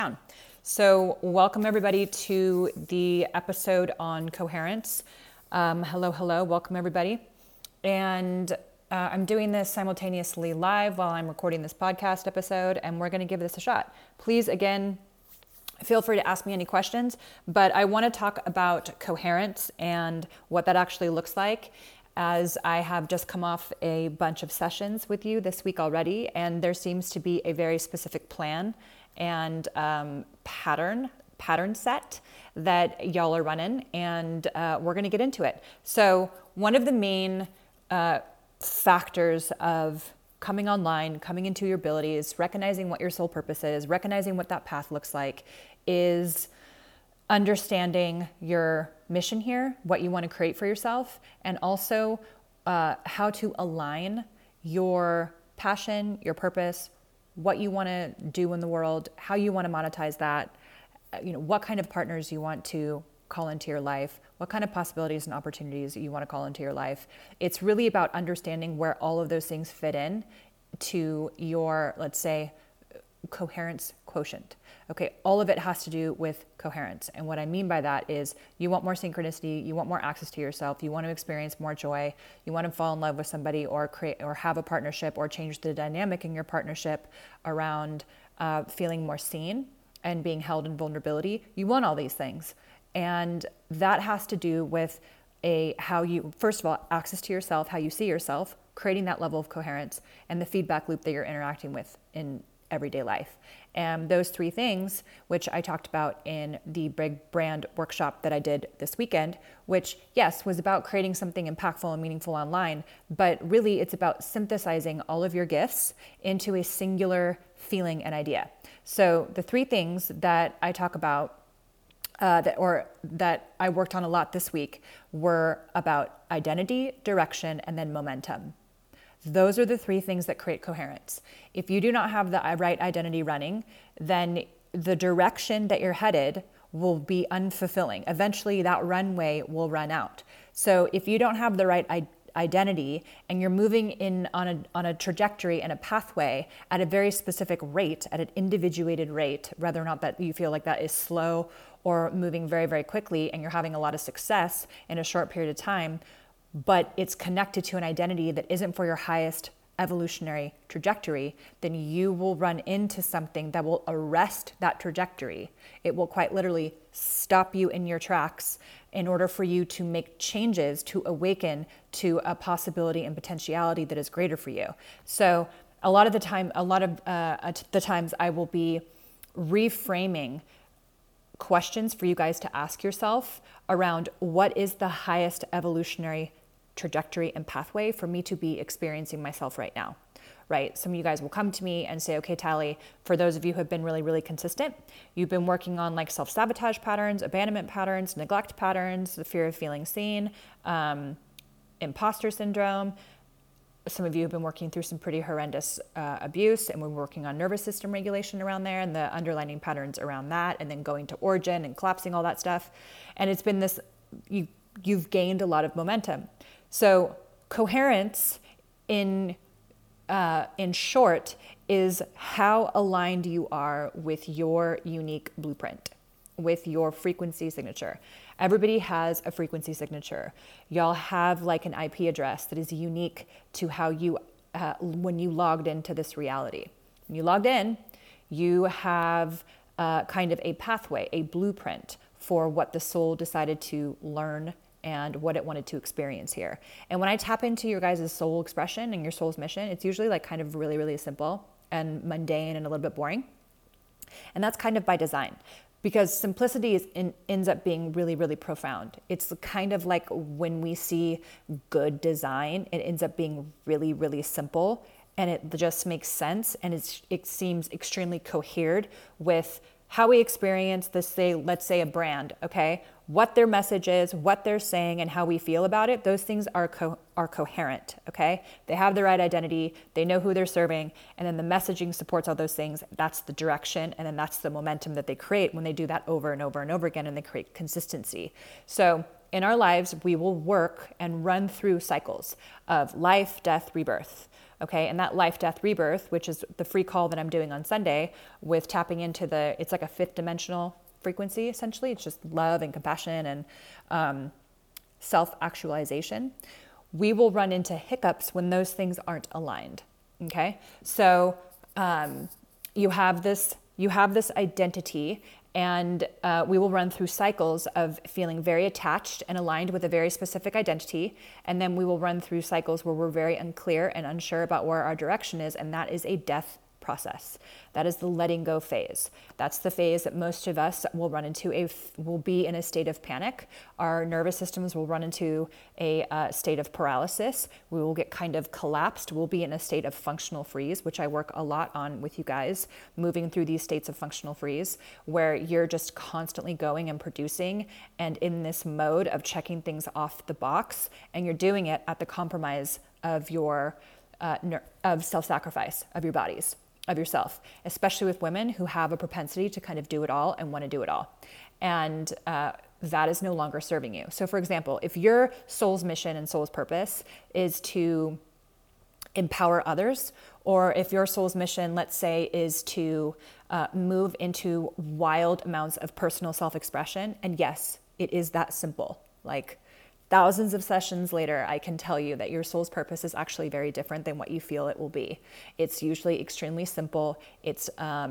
So welcome everybody to the episode on coherence. Hello, welcome everybody. And I'm doing this simultaneously live while I'm recording this podcast episode, and we're going to give this a shot. Please, again, feel free to ask me any questions, but I want to talk about coherence and what that actually looks like, as I have just come off a bunch of sessions with you this week already, and there seems to be a very specific plan and pattern set that y'all are running, and we're going to get into it. So one of the main factors of coming online, coming into your abilities, recognizing what your soul purpose is, recognizing what that path looks like, is understanding your mission here, what you want to create for yourself, and also how to align your passion, your purpose, what you want to do in the world, how you want to monetize that, what kind of partners you want to call into your life, what kind of possibilities and opportunities you want to call into your life. It's really about understanding where all of those things fit in to your, let's say, coherence quotient. Okay, all of it has to do with coherence. And what I mean by that is you want more synchronicity, you want more access to yourself, you want to experience more joy, you want to fall in love with somebody or create or have a partnership or change the dynamic in your partnership around feeling more seen and being held in vulnerability. You want all these things. And that has to do with how you, first of all, access to yourself, how you see yourself, creating that level of coherence, and the feedback loop that you're interacting with in everyday life. And those three things, which I talked about in the Big Brand workshop that I did this weekend, which, yes, was about creating something impactful and meaningful online, but really it's about synthesizing all of your gifts into a singular feeling and idea. So the three things that I talk about that I worked on a lot this week were about identity, direction, and then momentum. Those are the three things that create coherence. If you do not have the right identity running, then the direction that you're headed will be unfulfilling. Eventually that runway will run out. So if you don't have the right identity and you're moving in on a trajectory and a pathway at a very specific rate, at an individuated rate, whether or not that you feel like that is slow or moving very, very quickly, and you're having a lot of success in a short period of time, but it's connected to an identity that isn't for your highest evolutionary trajectory, then you will run into something that will arrest that trajectory. It will quite literally stop you in your tracks in order for you to make changes to awaken to a possibility and potentiality that is greater for you. So a lot of the times I will be reframing questions for you guys to ask yourself around what is the highest evolutionary trajectory and pathway for me to be experiencing myself right now, right? Some of you guys will come to me and say, okay, Tally, for those of you who have been really, really consistent, you've been working on like self-sabotage patterns, abandonment patterns, neglect patterns, the fear of feeling seen, imposter syndrome. Some of you have been working through some pretty horrendous abuse, and we're working on nervous system regulation around there and the underlying patterns around that, and then going to origin and collapsing all that stuff. And it's been this, you've gained a lot of momentum. So coherence in short is how aligned you are with your unique blueprint, with your frequency signature. Everybody has a frequency signature. Y'all have like an IP address that is unique to how you, when you logged into this reality. When you logged in, you have kind of a pathway, a blueprint for what the soul decided to learn and what it wanted to experience here. And when I tap into your guys' soul expression and your soul's mission, it's usually like kind of really, really simple and mundane and a little bit boring. And that's kind of by design, because simplicity ends up being really, really profound. It's kind of like when we see good design, it ends up being really, really simple, and it just makes sense, and it seems extremely cohered with how we experience this, let's say a brand, okay? What their message is, what they're saying, and how we feel about it, those things are coherent, okay? They have the right identity, they know who they're serving, and then the messaging supports all those things. That's the direction, and then that's the momentum that they create when they do that over and over and over again, and they create consistency. So in our lives, we will work and run through cycles of life, death, rebirth. Okay. And that life, death, rebirth, which is the free call that I'm doing on Sunday with tapping into it's like a 5th dimensional frequency, essentially. It's just love and compassion and self-actualization. We will run into hiccups when those things aren't aligned. Okay. So you have this identity, and we will run through cycles of feeling very attached and aligned with a very specific identity. And then we will run through cycles where we're very unclear and unsure about where our direction is. And that is a death process. That is the letting go phase. That's the phase that most of us will run into, will be in a state of panic. Our nervous systems will run into a state of paralysis. We will get kind of collapsed. We'll be in a state of functional freeze, which I work a lot on with you guys, moving through these states of functional freeze, where you're just constantly going and producing and in this mode of checking things off the box, and you're doing it at the compromise of your of self-sacrifice of your bodies, of yourself, especially with women who have a propensity to kind of do it all and want to do it all. And that is no longer serving you. So for example, if your soul's mission and soul's purpose is to empower others, or if your soul's mission, let's say, is to move into wild amounts of personal self-expression, and yes, it is that simple. Like thousands of sessions later, I can tell you that your soul's purpose is actually very different than what you feel it will be. It's usually extremely simple. It's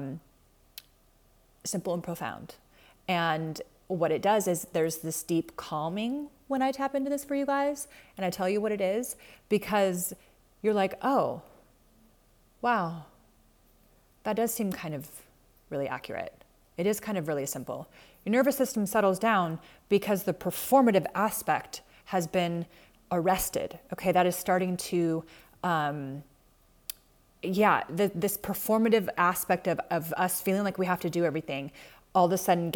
simple and profound. And what it does is there's this deep calming when I tap into this for you guys, and I tell you what it is, because you're like, oh, wow, that does seem kind of really accurate. It is kind of really simple. Your nervous system settles down because the performative aspect has been arrested. Okay, that is starting to, this performative aspect of us feeling like we have to do everything, all of a sudden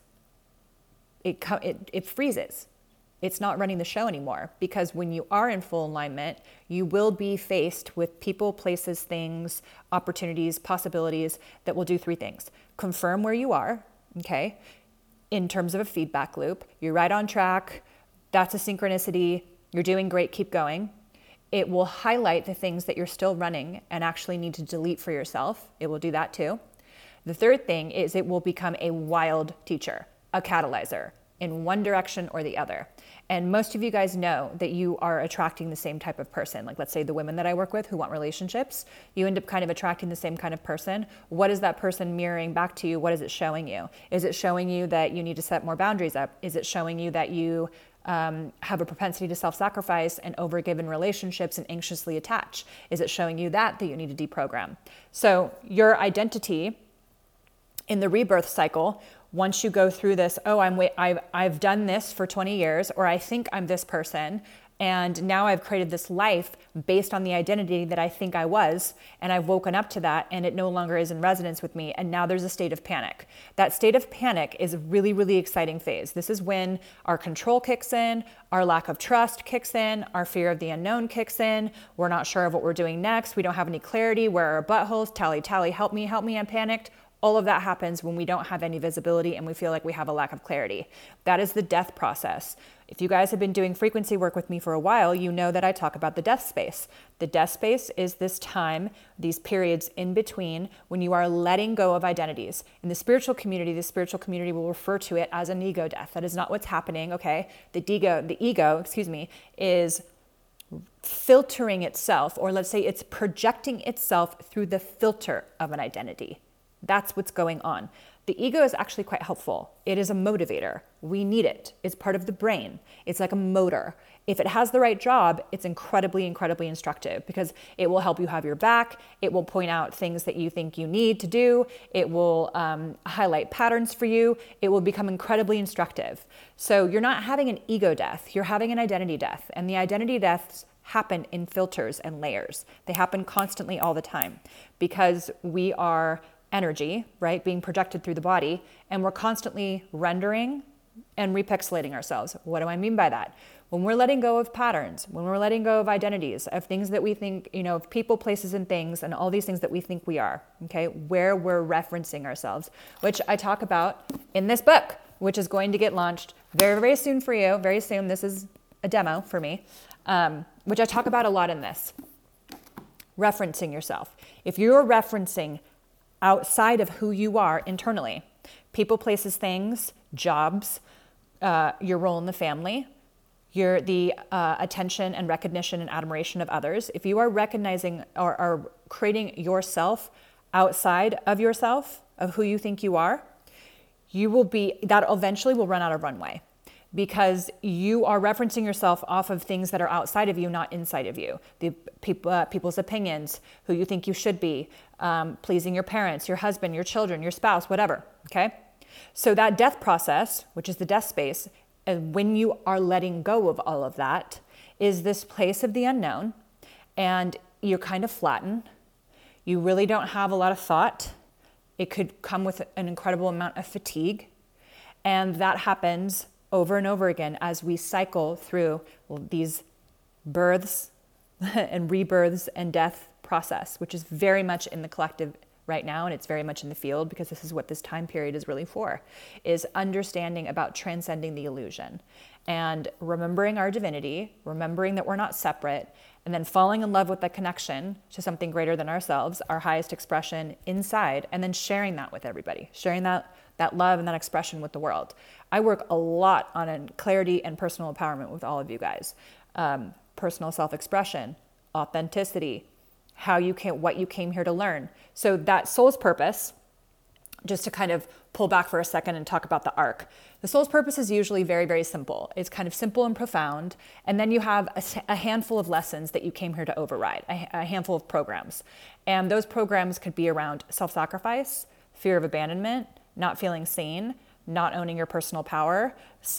it freezes. It's not running the show anymore, because when you are in full alignment, you will be faced with people, places, things, opportunities, possibilities that will do 3 things. Confirm where you are, okay, in terms of a feedback loop. You're right on track. That's a synchronicity. You're doing great. Keep going. It will highlight the things that you're still running and actually need to delete for yourself. It will do that too. The third thing is it will become a wild teacher, a catalyzer in one direction or the other. And most of you guys know that you are attracting the same type of person. Like, let's say the women that I work with who want relationships, you end up kind of attracting the same kind of person. What is that person mirroring back to you? What is it showing you? Is it showing you that you need to set more boundaries up? Is it showing you that you have a propensity to self-sacrifice and overgive in relationships and anxiously attach? Is it showing you that you need to deprogram? So your identity in the rebirth cycle, once you go through this, I've done this for 20 years, or I think I'm this person, and now I've created this life based on the identity that I think I was, and I've woken up to that, and it no longer is in resonance with me, and now there's a state of panic. That state of panic is a really, really exciting phase. This is when our control kicks in, our lack of trust kicks in, our fear of the unknown kicks in, we're not sure of what we're doing next, we don't have any clarity, where are our buttholes, tally, help me, I'm panicked. All of that happens when we don't have any visibility and we feel like we have a lack of clarity. That is the death process. If you guys have been doing frequency work with me for a while, you know that I talk about the death space. The death space is this time, these periods in between when you are letting go of identities. In the spiritual community will refer to it as an ego death. That is not what's happening, okay? The ego, is filtering itself, or let's say it's projecting itself through the filter of an identity. That's what's going on. The ego is actually quite helpful. It is a motivator. We need it. It's part of the brain. It's like a motor. If it has the right job, it's incredibly, incredibly instructive, because it will help you have your back. It will point out things that you think you need to do. It will highlight patterns for you. It will become incredibly instructive. So you're not having an ego death. You're having an identity death. And the identity deaths happen in filters and layers. They happen constantly all the time, because we are energy, right, being projected through the body, and we're constantly rendering and repixelating ourselves. What do I mean by that? When we're letting go of patterns, when we're letting go of identities, of things that we think, of people, places, and things, and all these things that we think we are, okay, where we're referencing ourselves, which I talk about in this book, which is going to get launched very, very soon for you. Very soon. This is a demo for me, which I talk about a lot in this. referencing yourself. If you're referencing outside of who you are internally, people, places, things, jobs, your role in the family, the attention and recognition and admiration of others, if you are recognizing or are creating yourself outside of yourself, of who you think you are, that eventually will run out of runway, because you are referencing yourself off of things that are outside of you, not inside of you. The people's opinions, who you think you should be, pleasing your parents, your husband, your children, your spouse, whatever, okay? So that death process, which is the death space, and when you are letting go of all of that, is this place of the unknown, and you're kind of flattened. You really don't have a lot of thought. It could come with an incredible amount of fatigue. And that happens over and over again as we cycle through these births and rebirths and death process, which is very much in the collective right now, and it's very much in the field, because this is what this time period is really for, is understanding about transcending the illusion and remembering our divinity, remembering that we're not separate, and then falling in love with the connection to something greater than ourselves, our highest expression inside, and then sharing that with everybody, sharing that love and that expression with the world. I work a lot on clarity and personal empowerment with all of you guys. Personal self-expression, authenticity, what you came here to learn. So that soul's purpose, just to kind of pull back for a second and talk about the arc. The soul's purpose is usually very, very simple. It's kind of simple and profound. And then you have a handful of lessons that you came here to override, a handful of programs. And those programs could be around self-sacrifice, fear of abandonment, not feeling seen, not owning your personal power,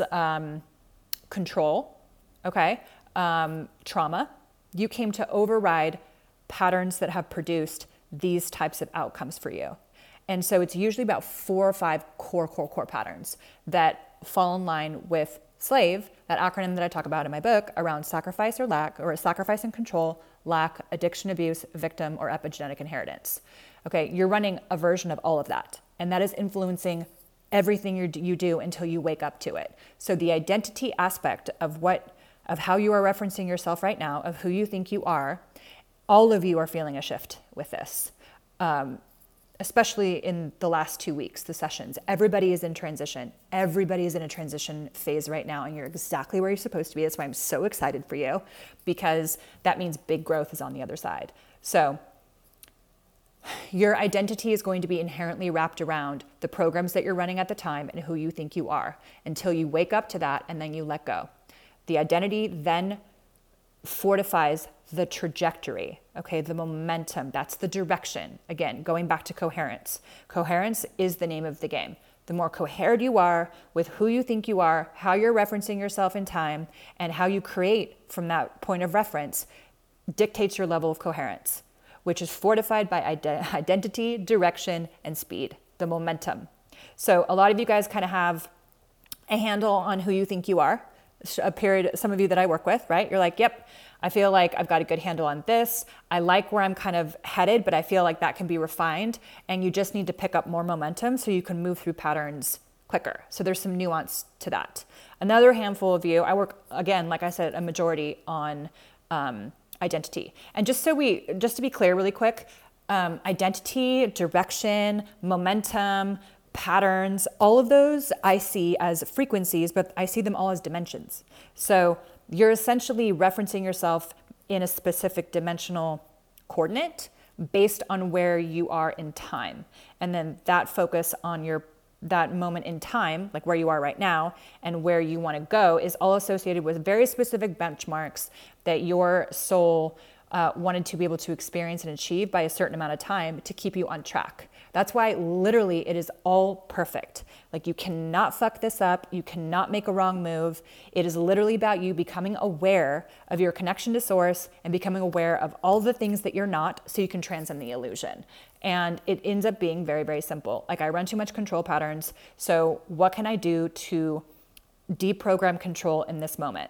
control, okay, trauma. You came to override patterns that have produced these types of outcomes for you. And so it's usually about 4 or 5 core patterns that fall in line with SLAVE, that acronym that I talk about in my book, around sacrifice or lack, or sacrifice and control, lack, addiction, abuse, victim, or epigenetic inheritance. Okay, you're running a version of all of that. And that is influencing everything you do until you wake up to it. So the identity aspect of how you are referencing yourself right now, of who you think you are, all of you are feeling a shift with this, especially in the last 2 weeks, the sessions. Everybody is in transition. Everybody is in a transition phase right now, and you're exactly where you're supposed to be. That's why I'm so excited for you, because that means big growth is on the other side. So your identity is going to be inherently wrapped around the programs that you're running at the time and who you think you are, until you wake up to that and then you let go. The identity then fortifies the trajectory, okay, the momentum, that's the direction. Again, going back to coherence. Coherence is the name of the game. The more coherent you are with who you think you are, how you're referencing yourself in time, and how you create from that point of reference dictates your level of coherence, which is fortified by identity, direction, and speed, the momentum. So a lot of you guys kind of have a handle on who you think you are. Some of you that I work with, right? You're like, yep, I feel like I've got a good handle on this. I like where I'm kind of headed, but I feel like that can be refined, and you just need to pick up more momentum so you can move through patterns quicker. So there's some nuance to that. Another handful of you, I work, again, like I said, a majority on identity. And just to be clear really quick, identity, direction, momentum, patterns, all of those I see as frequencies, but I see them all as dimensions. So you're essentially referencing yourself in a specific dimensional coordinate based on where you are in time. And then that focus on that moment in time, like where you are right now and where you want to go, is all associated with very specific benchmarks that your soul wanted to be able to experience and achieve by a certain amount of time to keep you on track. That's why literally it is all perfect. Like, you cannot fuck this up. You cannot make a wrong move. It is literally about you becoming aware of your connection to source and becoming aware of all the things that you're not, so you can transcend the illusion. And it ends up being very, very simple. Like, I run too much control patterns. So what can I do to deprogram control in this moment?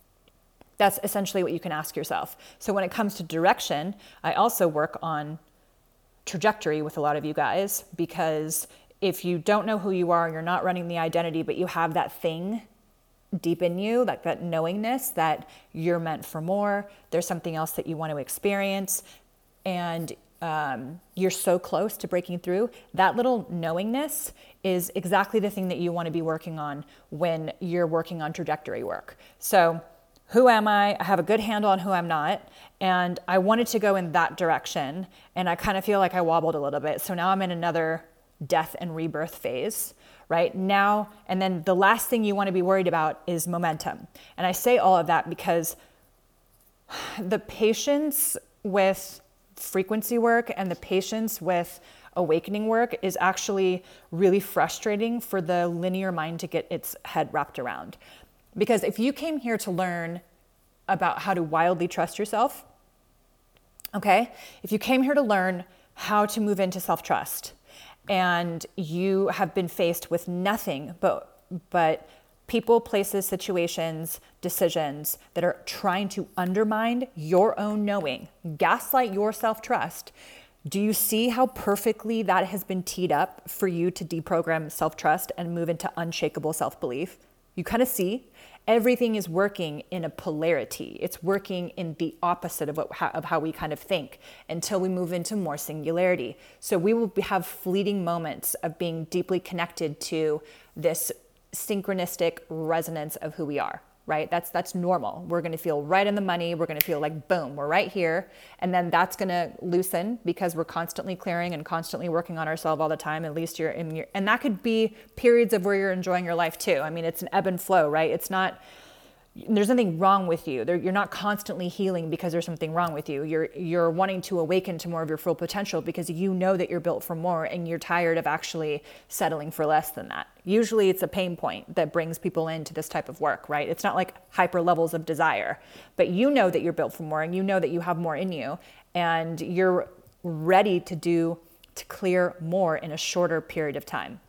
That's essentially what you can ask yourself. So when it comes to direction, I also work on trajectory with a lot of you guys, because if you don't know who you are, you're not running the identity, but you have that thing deep in you, like that knowingness that you're meant for more, there's something else that you want to experience, and you're so close to breaking through, that little knowingness is exactly the thing that you want to be working on when you're working on trajectory work. So who am I? I have a good handle on who I'm not. And I wanted to go in that direction. And I kind of feel like I wobbled a little bit. So now I'm in another death and rebirth phase, right? Now, and then the last thing you want to be worried about is momentum. And I say all of that because the patience with frequency work and the patience with awakening work is actually really frustrating for the linear mind to get its head wrapped around. Because if you came here to learn about how to wildly trust yourself, okay, if you came here to learn how to move into self-trust and you have been faced with nothing but people, places, situations, decisions that are trying to undermine your own knowing, gaslight your self-trust, do you see how perfectly that has been teed up for you to deprogram self-trust and move into unshakable self-belief? You kind of see everything is working in a polarity. It's working in the opposite of how we kind of think until we move into more singularity. So we will have fleeting moments of being deeply connected to this synchronistic resonance of who we are, right? That's normal. We're going to feel right in the money. We're going to feel like, boom, we're right here. And then that's going to loosen because we're constantly clearing and constantly working on ourselves all the time. At least you're in your, and that could be periods of where you're enjoying your life too. I mean, it's an ebb and flow, right? It's not, there's nothing wrong with you. You're not constantly healing because there's something wrong with you. You're wanting to awaken to more of your full potential because you know that you're built for more and you're tired of actually settling for less than that. Usually it's a pain point that brings people into this type of work, right? It's not like hyper levels of desire, but you know that you're built for more and you know that you have more in you and you're ready to clear more in a shorter period of time.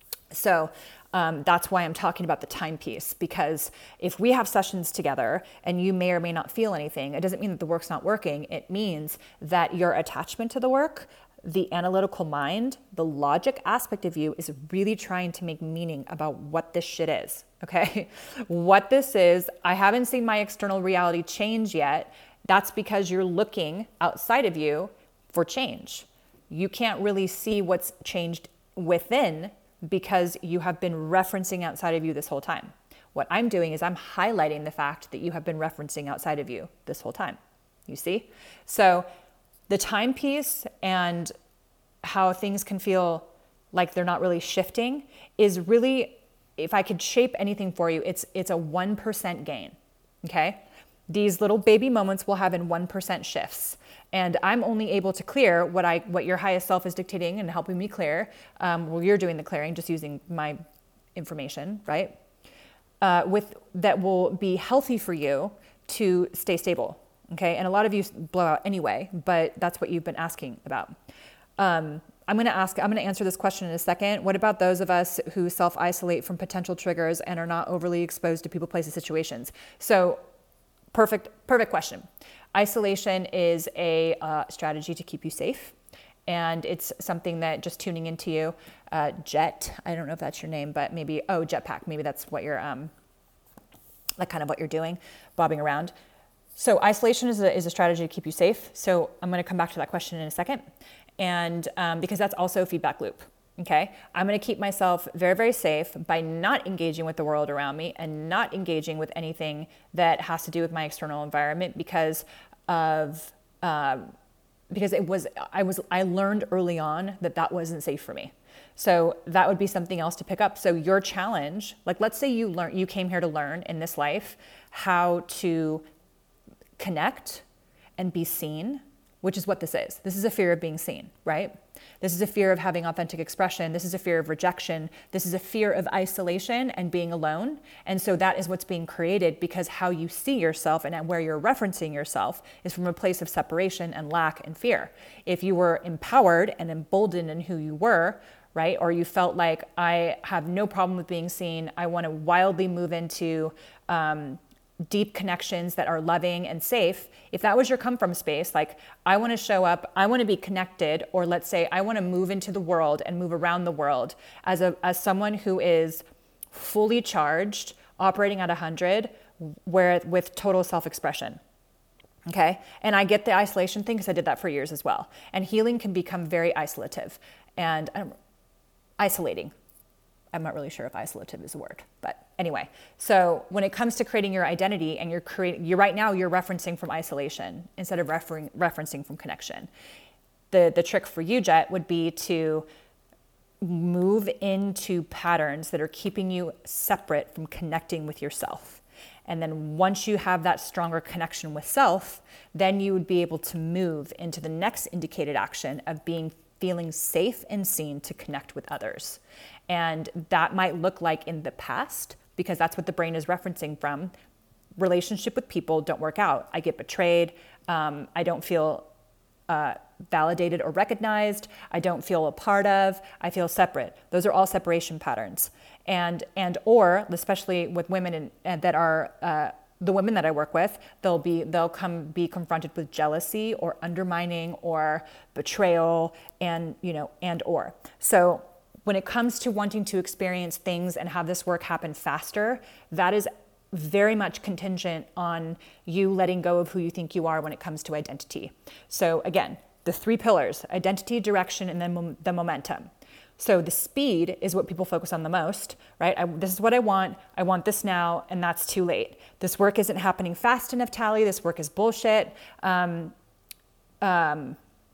So that's why I'm talking about the timepiece, because if we have sessions together and you may or may not feel anything, it doesn't mean that the work's not working. It means that your attachment to the work, the analytical mind, the logic aspect of you is really trying to make meaning about what this shit is, okay? What this is, I haven't seen my external reality change yet. That's because you're looking outside of you for change. You can't really see what's changed within because you have been referencing outside of you this whole time. What I'm doing is I'm highlighting the fact that you have been referencing outside of you this whole time. You see? So the timepiece and how things can feel like they're not really shifting is really, if I could shape anything for you, it's a 1% gain, okay? These little baby moments will have in 1% shifts. And I'm only able to clear what your highest self is dictating and helping me clear. Well, you're doing the clearing, just using my information, right? That will be healthy for you to stay stable, okay? And a lot of you blow out anyway, but that's what you've been asking about. I'm going to answer this question in a second. What about those of us who self-isolate from potential triggers and are not overly exposed to people, places, situations? So perfect question. Isolation is a strategy to keep you safe. And it's something that just tuning into you, Jet, I don't know if that's your name, but maybe, Jetpack, maybe that's what you're, like kind of what you're doing, bobbing around. So isolation is a strategy to keep you safe. So I'm going to come back to that question in a second. And because that's also a feedback loop. Okay, I'm going to keep myself very, very safe by not engaging with the world around me and not engaging with anything that has to do with my external environment because I learned early on that wasn't safe for me. So that would be something else to pick up. So your challenge, like let's say you came here to learn in this life how to connect and be seen, which is what this is. This is a fear of being seen, right? This is a fear of having authentic expression. This is a fear of rejection. This is a fear of isolation and being alone. And so that is what's being created because how you see yourself and where you're referencing yourself is from a place of separation and lack and fear. If you were empowered and emboldened in who you were, right? Or you felt like I have no problem with being seen. I want to wildly move into deep connections that are loving and safe. If that was your come from space, like I want to show up, I want to be connected, or let's say I want to move into the world and move around the world as someone who is fully charged, operating at 100, with total self-expression. Okay. And I get the isolation thing because I did that for years as well. And healing can become very isolative and isolating. I'm not really sure if isolative is a word, but anyway. So when it comes to creating your identity and right now you're referencing from isolation instead of referencing from connection. The trick for you, Jet, would be to move into patterns that are keeping you separate from connecting with yourself. And then once you have that stronger connection with self, then you would be able to move into the next indicated action of feeling safe and seen to connect with others. And that might look like in the past, because that's what the brain is referencing from. Relationship with people don't work out. I get betrayed. I don't feel validated or recognized. I don't feel a part of. I feel separate. Those are all separation patterns. Or especially with women that are the women that I work with, they'll be confronted with jealousy or undermining or betrayal or. So when it comes to wanting to experience things and have this work happen faster, that is very much contingent on you letting go of who you think you are when it comes to identity. So again, the 3 pillars: identity, direction, and then the momentum. So the speed is what people focus on the most, right? This is what I want this now, and that's too late. This work isn't happening fast enough, Tally. This work is bullshit. Cannot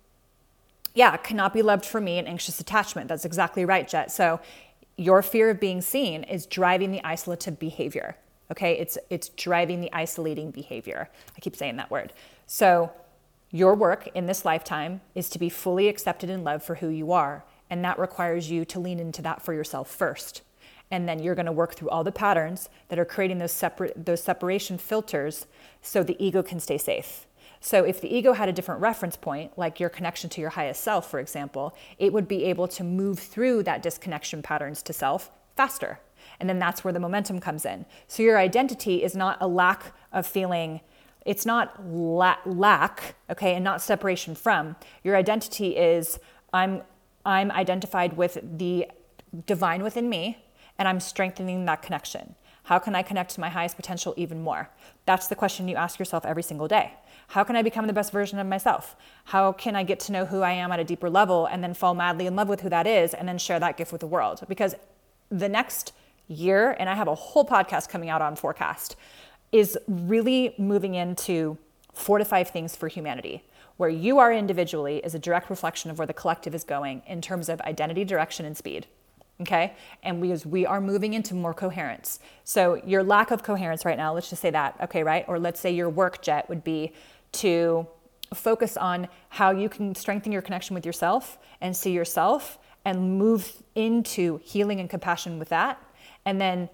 be loved for me, and anxious attachment. That's exactly right, Jet. So your fear of being seen is driving the isolative behavior, okay? It's driving the isolating behavior. I keep saying that word. So your work in this lifetime is to be fully accepted and loved for who you are. And that requires you to lean into that for yourself first. And then you're going to work through all the patterns that are creating those separation filters so the ego can stay safe. So if the ego had a different reference point, like your connection to your highest self, for example, it would be able to move through that disconnection patterns to self faster. And then that's where the momentum comes in. So your identity is not a lack of feeling. It's not lack, okay, and not separation from. Your identity is I'm identified with the divine within me, and I'm strengthening that connection. How can I connect to my highest potential even more? That's the question you ask yourself every single day. How can I become the best version of myself? How can I get to know who I am at a deeper level and then fall madly in love with who that is and then share that gift with the world? Because the next year, and I have a whole podcast coming out on Forecast, is really moving into 4 to 5 things for humanity. Where you are individually is a direct reflection of where the collective is going in terms of identity, direction, and speed. Okay? And we are moving into more coherence. So your lack of coherence right now, let's just say that, okay, right? Or let's say your work, Jet, would be to focus on how you can strengthen your connection with yourself and see yourself and move into healing and compassion with that. And then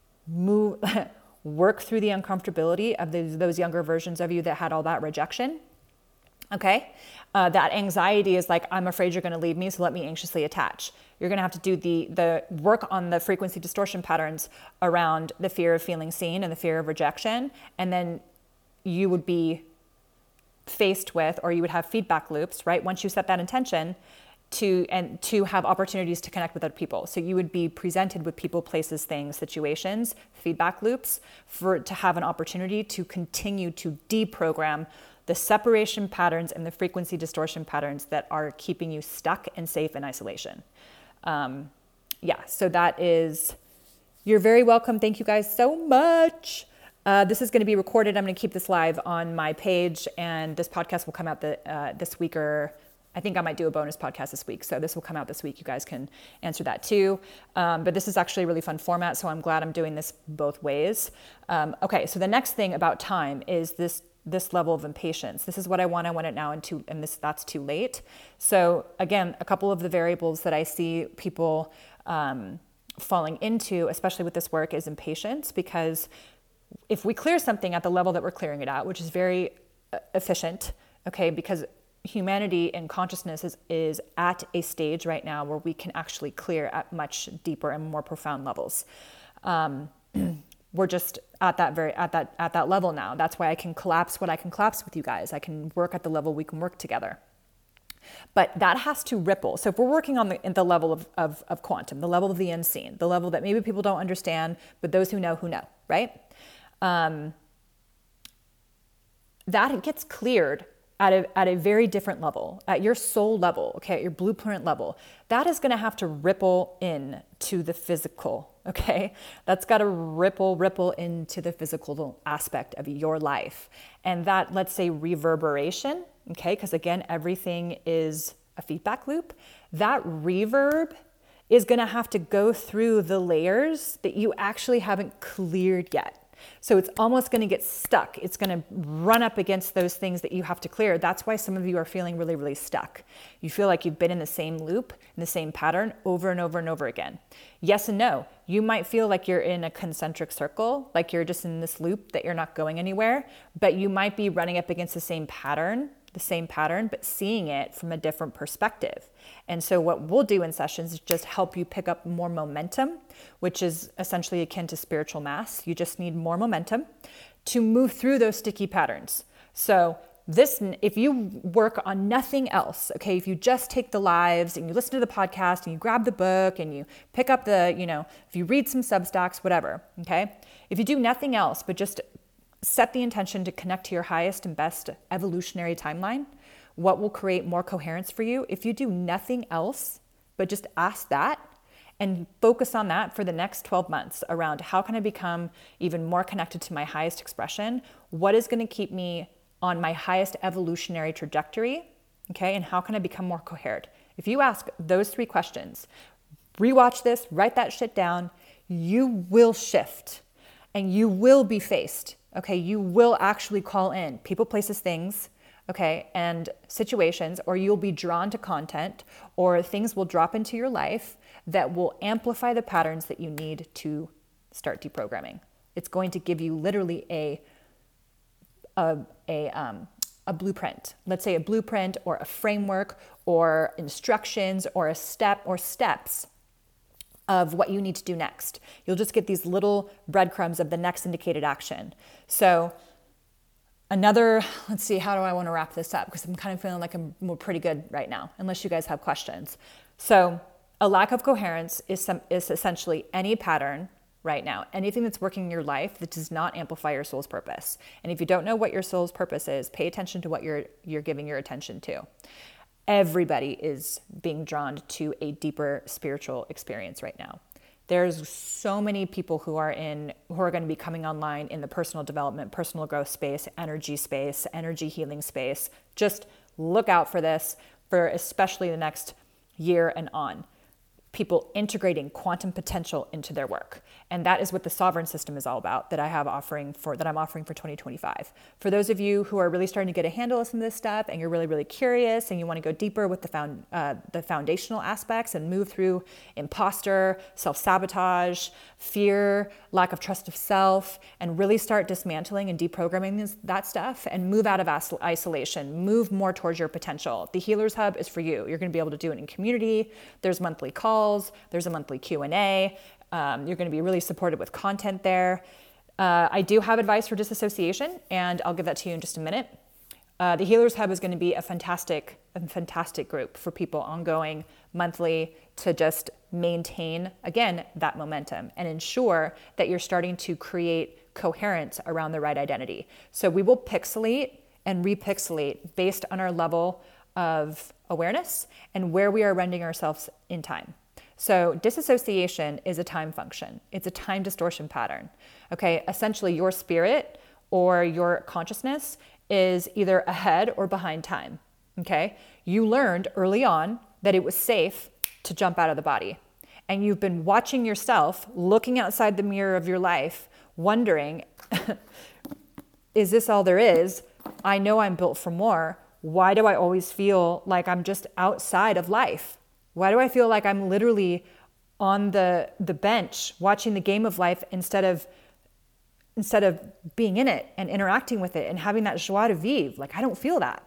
work through the uncomfortability of those younger versions of you that had all that rejection. Okay? That anxiety is like, I'm afraid you're going to leave me, so let me anxiously attach. You're going to have to do the work on the frequency distortion patterns around the fear of feeling seen and the fear of rejection. And then you would be faced with, or you would have feedback loops, right? Once you set that intention to have opportunities to connect with other people. So you would be presented with people, places, things, situations, feedback loops to have an opportunity to continue to deprogram the separation patterns and the frequency distortion patterns that are keeping you stuck and safe in isolation. So that is, you're very welcome. Thank you guys so much. This is going to be recorded. I'm going to keep this live on my page, and this podcast will come out this week, or I think I might do a bonus podcast this week. So this will come out this week. You guys can answer that too. But this is actually a really fun format, so I'm glad I'm doing this both ways. Okay, so the next thing about time is this level of impatience. This is what I want it now, and that's too late. So again, a couple of the variables that I see people falling into, especially with this work, is impatience, because if we clear something at the level that we're clearing it at, which is very efficient, okay, because humanity and consciousness is at a stage right now where we can actually clear at much deeper and more profound levels. We're just at that level now. That's why I can collapse what I can collapse with you guys. I can work at the level we can work together. But that has to ripple. So if we're working on the level of quantum, the level of the unseen, the level that maybe people don't understand, but those who know, right? that gets cleared at a very different level, at your soul level, okay, at your blueprint level. That is going to have to ripple in to the physical, okay? That's got to ripple into the physical aspect of your life. And that, let's say, reverberation, okay, because again, everything is a feedback loop. That reverb is going to have to go through the layers that you actually haven't cleared yet. So it's almost going to get stuck. It's going to run up against those things that you have to clear. That's why some of you are feeling really, really stuck. You feel like you've been in the same loop, in the same pattern over and over and over again. Yes and no. You might feel like you're in a concentric circle, like you're just in this loop that you're not going anywhere, but you might be running up against the same pattern, but seeing it from a different perspective. And so what we'll do in sessions is just help you pick up more momentum, which is essentially akin to spiritual mass. You just need more momentum to move through those sticky patterns. So if you work on nothing else, okay, if you just take the lives and you listen to the podcast and you grab the book and you pick up if you read some Substacks, whatever, okay, if you do nothing else but just set the intention to connect to your highest and best evolutionary timeline, what will create more coherence for you? If you do nothing else, but just ask that and focus on that for the next 12 months around how can I become even more connected to my highest expression? What is going to keep me on my highest evolutionary trajectory? Okay, and how can I become more coherent? If you ask those 3 questions, rewatch this, write that shit down, you will shift and you will be faced. Okay, you will actually call in people, places, things, okay, and situations, or you'll be drawn to content, or things will drop into your life that will amplify the patterns that you need to start deprogramming. It's going to give you literally a blueprint. Let's say a blueprint or a framework or instructions or a step or steps of what you need to do next. You'll just get these little breadcrumbs of the next indicated action. So let's see, how do I want to wrap this up? Because I'm kind of feeling like we're pretty good right now, unless you guys have questions. So a lack of coherence is essentially any pattern right now, anything that's working in your life that does not amplify your soul's purpose. And if you don't know what your soul's purpose is, pay attention to what you're giving your attention to. Everybody is being drawn to a deeper spiritual experience right now. There's so many people who are going to be coming online in the personal development, personal growth space, energy healing space. Just look out for this for especially the next year and on. People integrating quantum potential into their work. And that is what the Sovereign System is all about that I'm offering for 2025. For those of you who are really starting to get a handle of some of this stuff and you're really, really curious and you want to go deeper with the foundational aspects and move through imposter, self-sabotage, fear, lack of trust of self, and really start dismantling and deprogramming that stuff and move out of isolation, move more towards your potential. The Healers Hub is for you. You're going to be able to do it in community. There's monthly calls. There's a monthly Q&A. You're going to be really supported with content there. I do have advice for disassociation, and I'll give that to you in just a minute. The Healers Hub is going to be a fantastic group for people ongoing, monthly, to just maintain, again, that momentum and ensure that you're starting to create coherence around the right identity. So we will pixelate and repixelate based on our level of awareness and where we are rendering ourselves in time. So disassociation is a time function. It's a time distortion pattern. Okay, essentially your spirit or your consciousness is either ahead or behind time. Okay, you learned early on that it was safe to jump out of the body. And you've been watching yourself, looking outside the mirror of your life, wondering, is this all there is? I know I'm built for more. Why do I always feel like I'm just outside of life? Why do I feel like I'm literally on the bench watching the game of life instead of being in it and interacting with it and having that joie de vivre? Like, I don't feel that.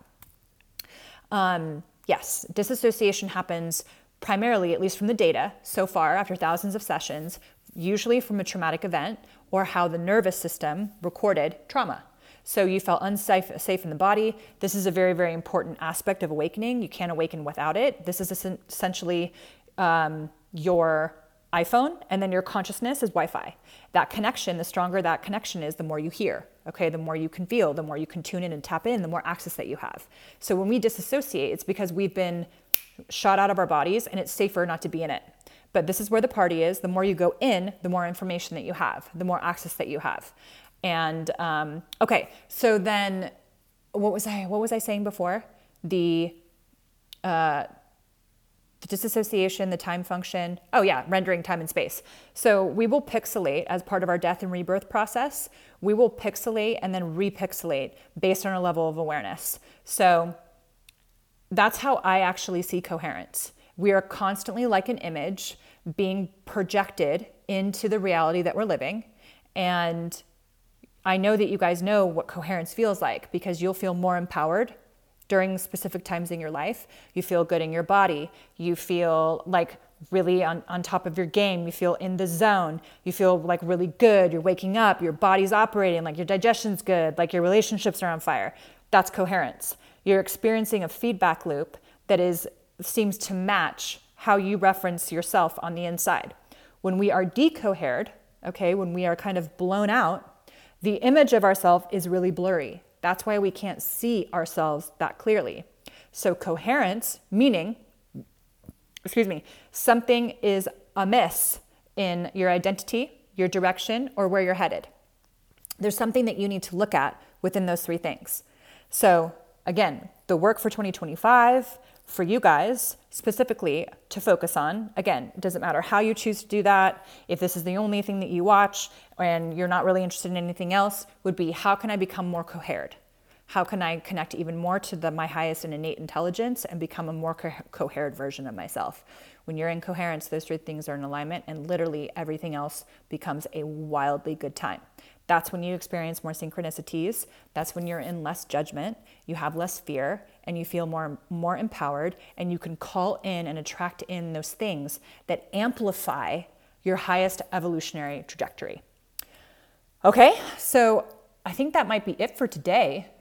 Yes, disassociation happens primarily, at least from the data so far, after thousands of sessions, usually from a traumatic event or how the nervous system recorded trauma. So you felt safe in the body. This is a very, very important aspect of awakening. You can't awaken without it. This is essentially your iPhone, and then your consciousness is Wi-Fi. That connection, the stronger that connection is, the more you hear. Okay, the more you can feel, the more you can tune in and tap in, the more access that you have. So when we disassociate, it's because we've been shot out of our bodies and it's safer not to be in it. But this is where the party is. The more you go in, the more information that you have, the more access that you have. And okay, so then what was I saying before? The disassociation, the time function. Oh yeah, rendering time and space. So we will pixelate as part of our death and rebirth process. We will pixelate and then repixelate based on our level of awareness. So that's how I actually see coherence. We are constantly like an image being projected into the reality that we're living. And I know that you guys know what coherence feels like because you'll feel more empowered during specific times in your life. You feel good in your body. You feel like really on top of your game. You feel in the zone. You feel like really good. You're waking up. Your body's operating. Like your digestion's good. Like your relationships are on fire. That's coherence. You're experiencing a feedback loop that seems to match how you reference yourself on the inside. When we are decohered, okay, when we are kind of blown out, the image of ourselves is really blurry. That's why we can't see ourselves that clearly. So coherence, meaning, something is amiss in your identity, your direction, or where you're headed. There's something that you need to look at within those three things. So again, the work for 2025 for you guys specifically to focus on, again, it doesn't matter how you choose to do that. If this is the only thing that you watch and you're not really interested in anything else, would be how can I become more coherent? How can I connect even more to my highest and innate intelligence and become a more coherent version of myself? When you're in coherence, those three things are in alignment and literally everything else becomes a wildly good time. That's when you experience more synchronicities. That's when you're in less judgment, you have less fear, and you feel more empowered, and you can call in and attract in those things that amplify your highest evolutionary trajectory. Okay, so I think that might be it for today.